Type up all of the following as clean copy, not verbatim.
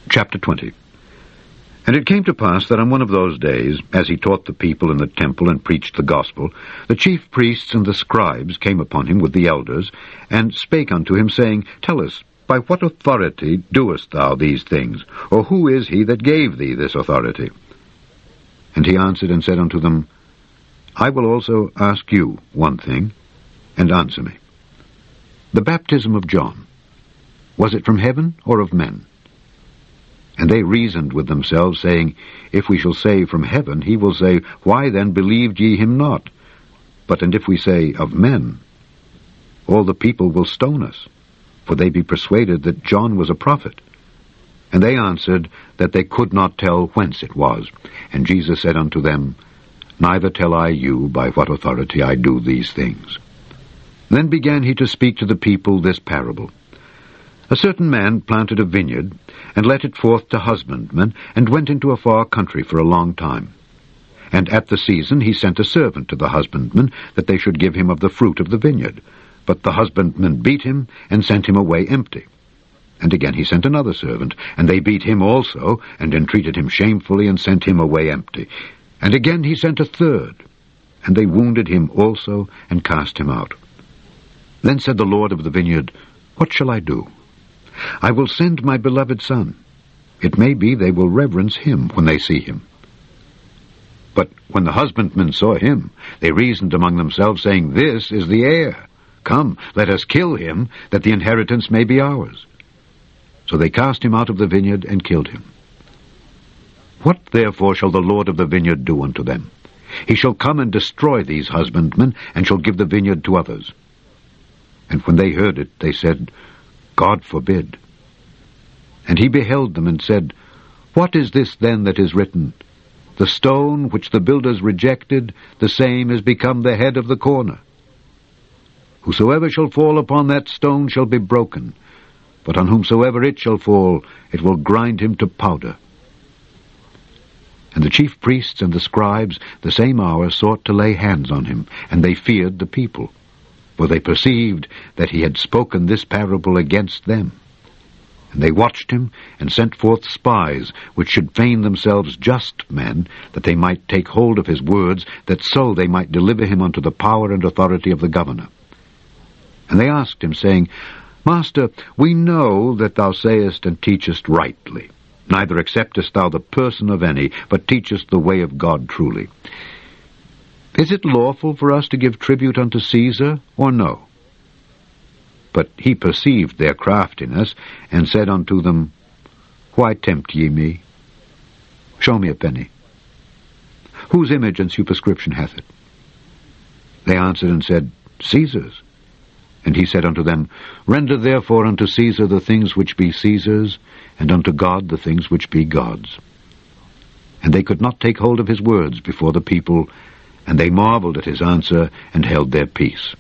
Chapter 20. And it came to pass that on one of those days, as he taught the people in the temple and preached the gospel, the chief priests and the scribes came upon him with the elders, and spake unto him, saying, Tell us, by what authority doest thou these things? Or who is he that gave thee this authority? And he answered and said unto them, I will also ask you one thing, and answer me. The baptism of John, was it from heaven or of men? And they reasoned with themselves, saying, If we shall say from heaven, he will say, Why then believed ye him not? But and if we say of men, all the people will stone us, for they be persuaded that John was a prophet. And they answered that they could not tell whence it was. And Jesus said unto them, Neither tell I you by what authority I do these things. Then began he to speak to the people this parable. A certain man planted a vineyard, and let it forth to husbandmen, and went into a far country for a long time. And at the season he sent a servant to the husbandmen, that they should give him of the fruit of the vineyard. But the husbandmen beat him, and sent him away empty. And again he sent another servant, and they beat him also, and entreated him shamefully, and sent him away empty. And again he sent a third, and they wounded him also, and cast him out. Then said the Lord of the vineyard, What shall I do? I will send my beloved son. It may be they will reverence him when they see him. But when the husbandmen saw him, they reasoned among themselves, saying, This is the heir. Come, let us kill him, that the inheritance may be ours. So they cast him out of the vineyard and killed him. What therefore shall the Lord of the vineyard do unto them? He shall come and destroy these husbandmen, and shall give the vineyard to others. And when they heard it, they said, God forbid. And he beheld them, and said, What is this then that is written? The stone which the builders rejected, the same is become the head of the corner. Whosoever shall fall upon that stone shall be broken, but on whomsoever it shall fall, it will grind him to powder. And the chief priests and the scribes the same hour sought to lay hands on him, and they feared the people, for they perceived that he had spoken this parable against them. And they watched him, and sent forth spies, which should feign themselves just men, that they might take hold of his words, that so they might deliver him unto the power and authority of the governor. And they asked him, saying, Master, we know that thou sayest and teachest rightly. Neither acceptest thou the person of any, but teachest the way of God truly. Is it lawful for us to give tribute unto Caesar, or no? But he perceived their craftiness, and said unto them, Why tempt ye me? Show me a penny. Whose image and superscription hath it? They answered and said, Caesar's. And he said unto them, Render therefore unto Caesar the things which be Caesar's, and unto God the things which be God's. And they could not take hold of his words before the people, and they marveled at his answer, and held their peace.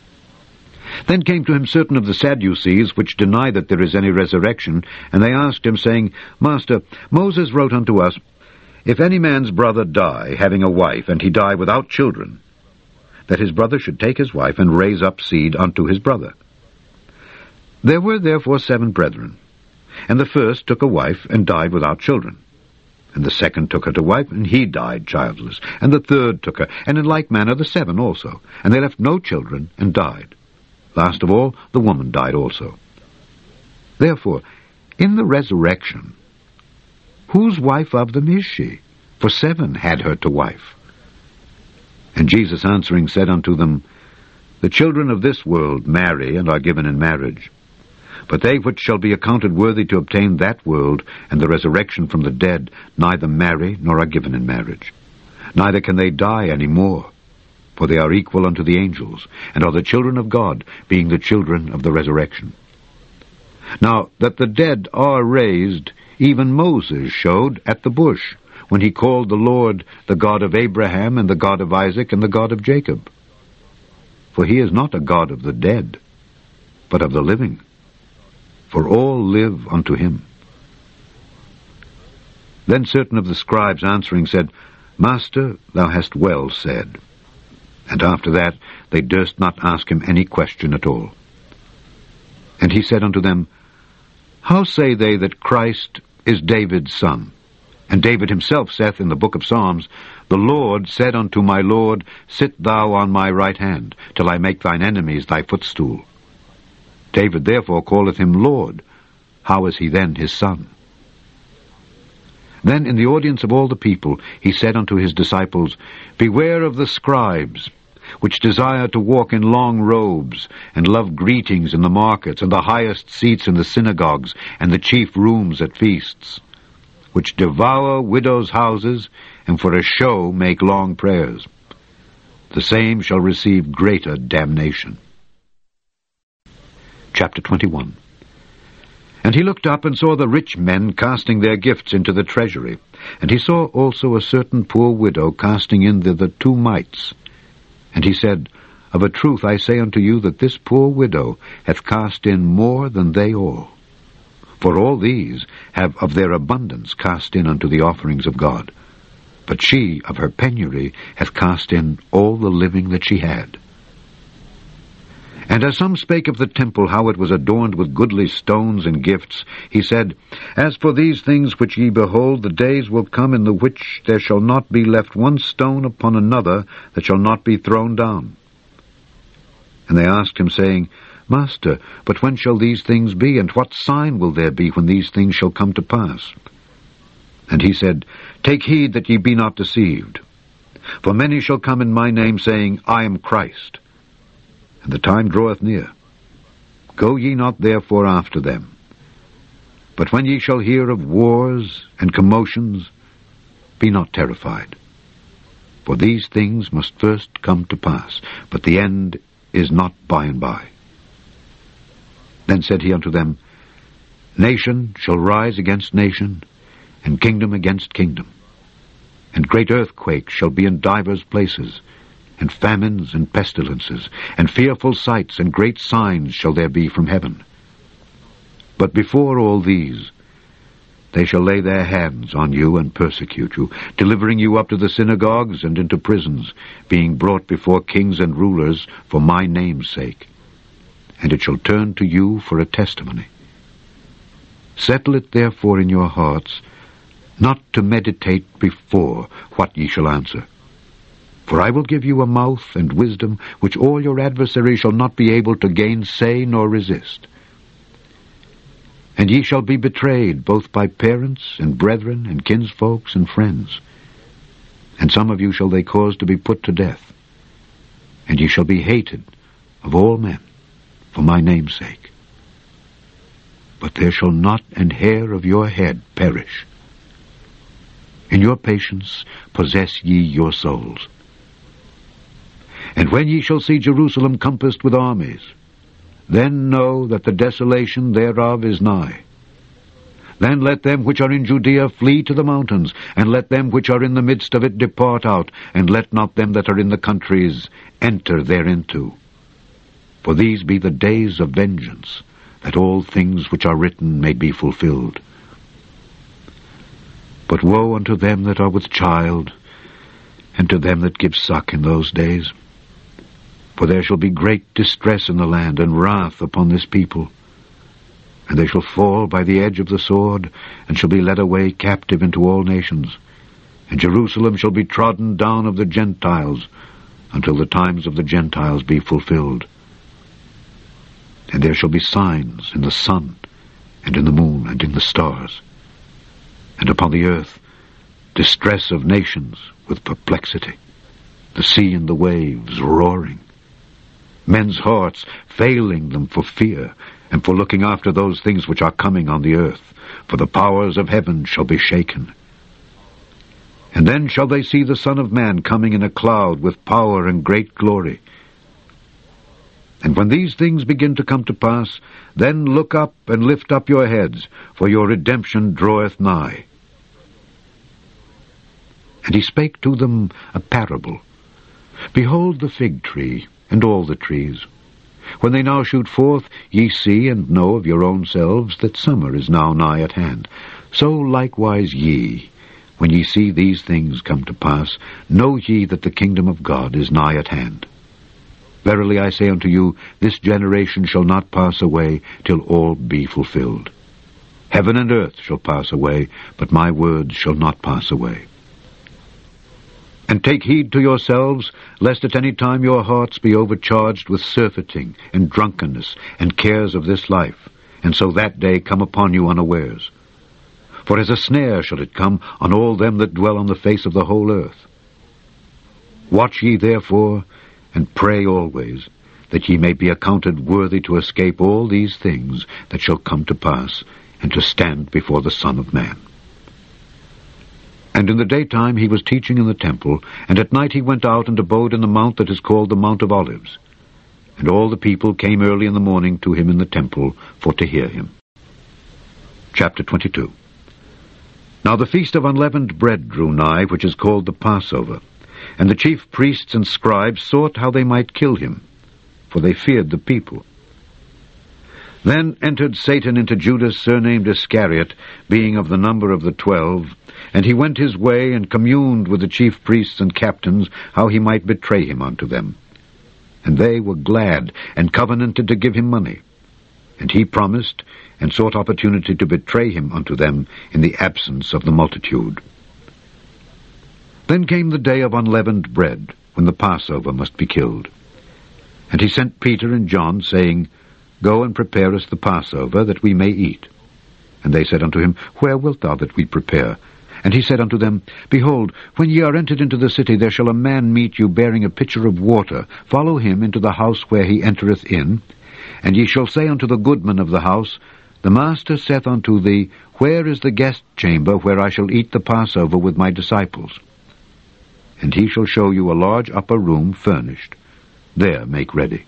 Then came to him certain of the Sadducees, which deny that there is any resurrection, and they asked him, saying, Master, Moses wrote unto us, If any man's brother die, having a wife, and he die without children, that his brother should take his wife, and raise up seed unto his brother. There were therefore 7 brethren, and the first took a wife, and died without children. And the second took her to wife, and he died childless. And the third took her, and in like manner the 7 also. And they left no children, and died. Last of all, the woman died also. Therefore, in the resurrection, whose wife of them is she? For 7 had her to wife. And Jesus answering said unto them, The children of this world marry, and are given in marriage. But they which shall be accounted worthy to obtain that world, and the resurrection from the dead, neither marry, nor are given in marriage. Neither can they die any more, for they are equal unto the angels, and are the children of God, being the children of the resurrection. Now, that the dead are raised, even Moses showed at the bush, when he called the Lord the God of Abraham, and the God of Isaac, and the God of Jacob. For he is not a God of the dead, but of the living. For all live unto him. Then certain of the scribes answering said, Master, thou hast well said. And after that they durst not ask him any question at all. And he said unto them, How say they that Christ is David's son. And David himself saith in the book of Psalms, The Lord said unto my Lord, Sit thou on my right hand, till I make thine enemies thy footstool. David therefore calleth him Lord. How is he then his son? Then in the audience of all the people he said unto his disciples, Beware of the scribes, which desire to walk in long robes, and love greetings in the markets, and the highest seats in the synagogues, and the chief rooms at feasts, which devour widows' houses, and for a show make long prayers. The same shall receive greater damnation. Chapter 21. And he looked up and saw the rich men casting their gifts into the treasury. And he saw also a certain poor widow casting in thither 2 mites. And he said, Of a truth I say unto you that this poor widow hath cast in more than they all. For all these have of their abundance cast in unto the offerings of God. But she of her penury hath cast in all the living that she had. And as some spake of the temple, how it was adorned with goodly stones and gifts, he said, As for these things which ye behold, the days will come in the which there shall not be left one stone upon another that shall not be thrown down. And they asked him, saying, Master, but when shall these things be, and what sign will there be when these things shall come to pass? And he said, Take heed that ye be not deceived. For many shall come in my name, saying, I am Christ. And the time draweth near. Go ye not therefore after them. But when ye shall hear of wars and commotions, be not terrified. For these things must first come to pass, but the end is not by and by. Then said he unto them, Nation shall rise against nation, and kingdom against kingdom. And great earthquakes shall be in divers places, and famines and pestilences, and fearful sights and great signs shall there be from heaven. But before all these, they shall lay their hands on you and persecute you, delivering you up to the synagogues and into prisons, being brought before kings and rulers for my name's sake. And it shall turn to you for a testimony. Settle it therefore in your hearts, not to meditate before what ye shall answer. For I will give you a mouth and wisdom, which all your adversaries shall not be able to gainsay nor resist. And ye shall be betrayed both by parents and brethren and kinsfolks and friends. And some of you shall they cause to be put to death. And ye shall be hated of all men for my name's sake. But there shall not an hair of your head perish. In your patience possess ye your souls. And when ye shall see Jerusalem compassed with armies, then know that the desolation thereof is nigh. Then let them which are in Judea flee to the mountains, and let them which are in the midst of it depart out, and let not them that are in the countries enter thereinto. For these be the days of vengeance, that all things which are written may be fulfilled. But woe unto them that are with child, and to them that give suck in those days. For there shall be great distress in the land, and wrath upon this people. And they shall fall by the edge of the sword, and shall be led away captive into all nations. And Jerusalem shall be trodden down of the Gentiles, until the times of the Gentiles be fulfilled. And there shall be signs in the sun, and in the moon, and in the stars. And upon the earth distress of nations with perplexity, the sea and the waves roaring, men's hearts failing them for fear, and for looking after those things which are coming on the earth, for the powers of heaven shall be shaken. And then shall they see the Son of Man coming in a cloud with power and great glory. And when these things begin to come to pass, then look up and lift up your heads, for your redemption draweth nigh. And he spake to them a parable. Behold the fig tree, and all the trees. When they now shoot forth, ye see and know of your own selves that summer is now nigh at hand. So likewise ye, when ye see these things come to pass, know ye that the kingdom of God is nigh at hand. Verily I say unto you, this generation shall not pass away till all be fulfilled. Heaven and earth shall pass away, but my words shall not pass away. And take heed to yourselves, lest at any time your hearts be overcharged with surfeiting and drunkenness and cares of this life, and so that day come upon you unawares. For as a snare shall it come on all them that dwell on the face of the whole earth. Watch ye therefore, and pray always, that ye may be accounted worthy to escape all these things that shall come to pass, and to stand before the Son of Man. And in the daytime he was teaching in the temple, and at night he went out and abode in the mount that is called the Mount of Olives. And all the people came early in the morning to him in the temple for to hear him. Chapter 22. Now the feast of unleavened bread drew nigh, which is called the Passover. And the chief priests and scribes sought how they might kill him, for they feared the people. Then entered Satan into Judas, surnamed Iscariot, being of the number of the 12, and he went his way and communed with the chief priests and captains how he might betray him unto them. And they were glad, and covenanted to give him money. And he promised, and sought opportunity to betray him unto them in the absence of the multitude. Then came the day of unleavened bread, when the Passover must be killed. And he sent Peter and John, saying, Go and prepare us the Passover, that we may eat. And they said unto him, Where wilt thou that we prepare? And he said unto them, Behold, when ye are entered into the city, there shall a man meet you bearing a pitcher of water. Follow him into the house where he entereth in. And ye shall say unto the goodman of the house, The master saith unto thee, Where is the guest chamber where I shall eat the Passover with my disciples? And he shall show you a large upper room furnished. There make ready.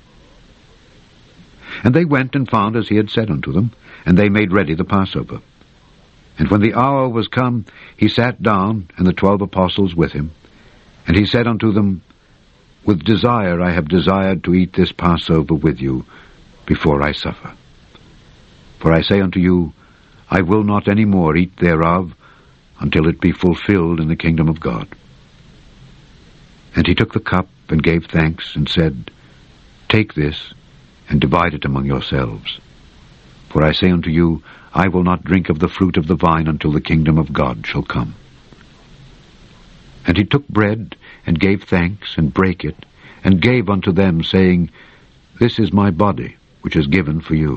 And they went and found as he had said unto them, and they made ready the Passover. And when the hour was come, he sat down, and the 12 apostles with him. And he said unto them, With desire I have desired to eat this Passover with you before I suffer. For I say unto you, I will not any more eat thereof until it be fulfilled in the kingdom of God. And he took the cup and gave thanks, and said, Take this, and divide it among yourselves. For I say unto you, I will not drink of the fruit of the vine until the kingdom of God shall come. And he took bread, and gave thanks, and brake it, and gave unto them, saying, This is my body, which is given for you.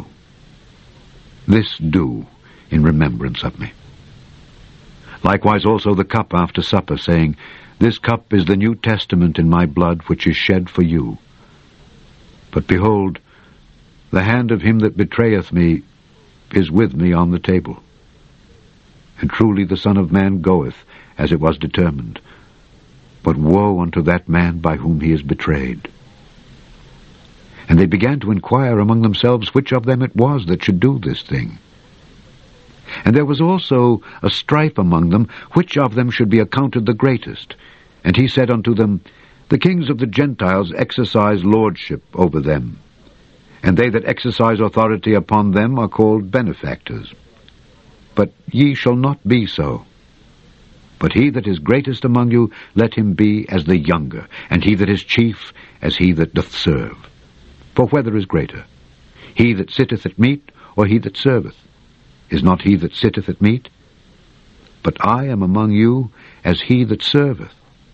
This do in remembrance of me. Likewise also the cup after supper, saying, This cup is the New Testament in my blood, which is shed for you. But behold, the hand of him that betrayeth me is with me on the table. And truly the Son of Man goeth, as it was determined. But woe unto that man by whom he is betrayed. And they began to inquire among themselves which of them it was that should do this thing. And there was also a strife among them, which of them should be accounted the greatest. And he said unto them, The kings of the Gentiles exercise lordship over them, and they that exercise authority upon them are called benefactors. But ye shall not be so. But he that is greatest among you, let him be as the younger, and he that is chief as he that doth serve. For whether is greater, he that sitteth at meat, or he that serveth? Is not he that sitteth at meat? But I am among you as he that serveth.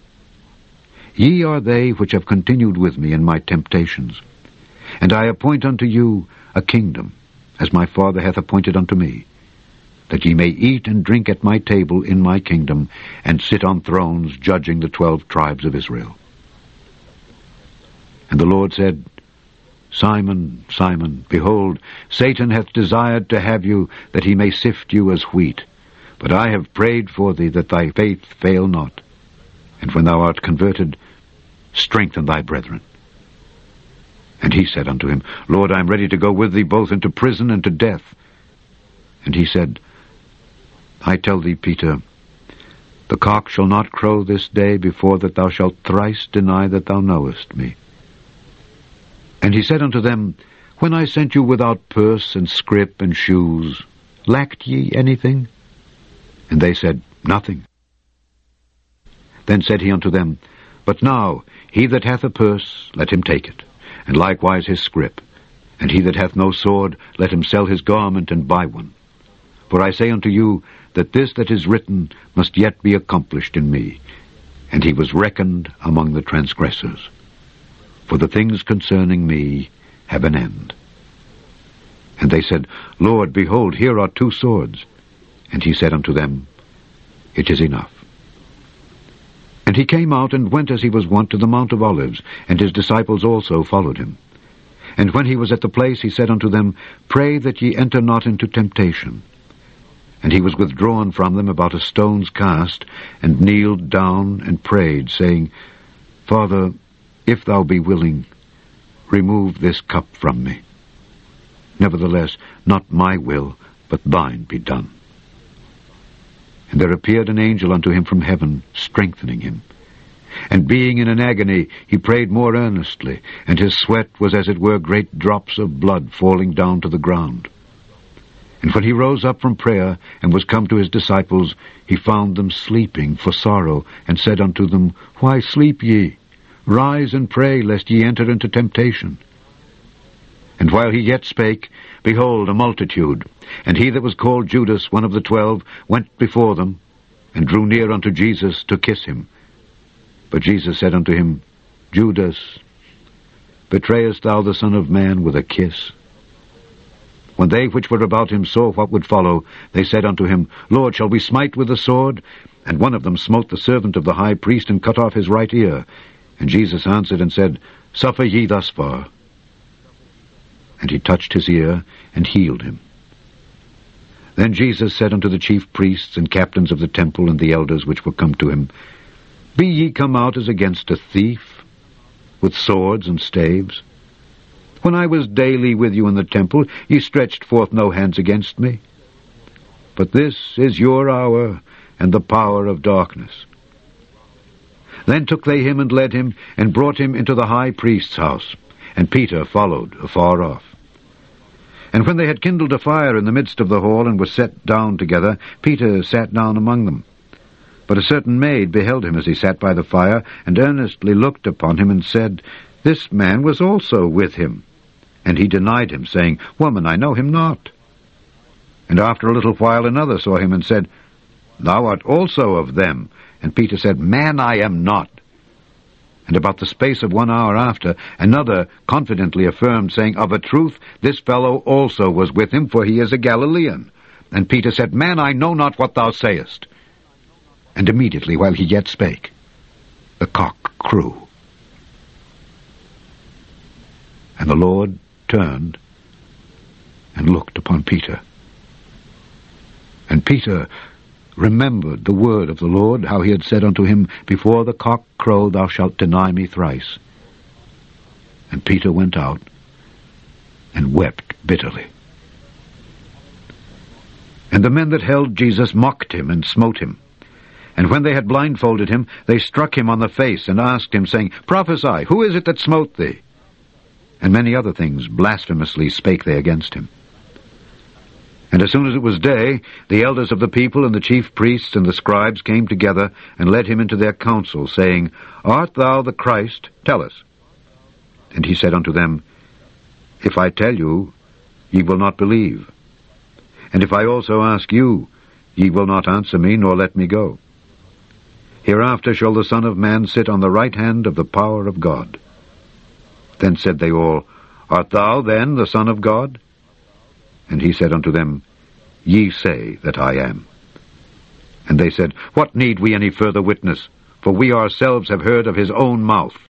Ye are they which have continued with me in my temptations. And I appoint unto you a kingdom, as my Father hath appointed unto me, that ye may eat and drink at my table in my kingdom, and sit on thrones judging the 12 tribes of Israel. And the Lord said, Simon, Simon, behold, Satan hath desired to have you, that he may sift you as wheat. But I have prayed for thee, that thy faith fail not. And when thou art converted, strengthen thy brethren. And he said unto him, Lord, I am ready to go with thee both into prison and to death. And he said, I tell thee, Peter, the cock shall not crow this day before that thou shalt thrice deny that thou knowest me. And he said unto them, When I sent you without purse and scrip and shoes, lacked ye anything? And they said, Nothing. Then said he unto them, But now he that hath a purse, let him take it, and likewise his scrip. And he that hath no sword, let him sell his garment and buy one. For I say unto you, that this that is written must yet be accomplished in me. And he was reckoned among the transgressors. For the things concerning me have an end. And they said, Lord, behold, here are 2 swords. And he said unto them, It is enough. And he came out and went as he was wont to the Mount of Olives, and his disciples also followed him. And when he was at the place, he said unto them, Pray that ye enter not into temptation. And he was withdrawn from them about a stone's cast, and kneeled down and prayed, saying, Father, if thou be willing, remove this cup from me. Nevertheless, not my will, but thine be done. And there appeared an angel unto him from heaven, strengthening him. And being in an agony, he prayed more earnestly, and his sweat was as it were great drops of blood falling down to the ground. And when he rose up from prayer, and was come to his disciples, he found them sleeping for sorrow, and said unto them, Why sleep ye? Rise and pray, lest ye enter into temptation. And while he yet spake, behold, a multitude, and he that was called Judas, one of the 12, went before them, and drew near unto Jesus to kiss him. But Jesus said unto him, Judas, betrayest thou the Son of Man with a kiss? When they which were about him saw what would follow, they said unto him, Lord, shall we smite with the sword? And one of them smote the servant of the high priest, and cut off his right ear. And Jesus answered and said, Suffer ye thus far. And he touched his ear, and healed him. Then Jesus said unto the chief priests and captains of the temple and the elders which were come to him, Be ye come out as against a thief, with swords and staves? When I was daily with you in the temple, ye stretched forth no hands against me. But this is your hour, and the power of darkness. Then took they him and led him, and brought him into the high priest's house. And Peter followed afar off. And when they had kindled a fire in the midst of the hall, and were set down together, Peter sat down among them. But a certain maid beheld him as he sat by the fire, and earnestly looked upon him, and said, This man was also with him. And he denied him, saying, Woman, I know him not. And after a little while another saw him, and said, Thou art also of them. And Peter said, Man, I am not. And about the space of 1 hour after, another confidently affirmed, saying, Of a truth, this fellow also was with him, for he is a Galilean. And Peter said, Man, I know not what thou sayest. And immediately, while he yet spake, the cock crew. And the Lord turned and looked upon Peter. And Peter remembered the word of the Lord, how he had said unto him, Before the cock crow thou shalt deny me thrice. And Peter went out and wept bitterly. And the men that held Jesus mocked him and smote him. And when they had blindfolded him, they struck him on the face, and asked him, saying, Prophesy, who is it that smote thee? And many other things blasphemously spake they against him. And as soon as it was day, the elders of the people and the chief priests and the scribes came together, and led him into their council, saying, Art thou the Christ? Tell us. And he said unto them, If I tell you, ye will not believe. And if I also ask you, ye will not answer me, nor let me go. Hereafter shall the Son of Man sit on the right hand of the power of God. Then said they all, Art thou then the Son of God? And he said unto them, Ye say that I am. And they said, What need we any further witness? For we ourselves have heard of his own mouth.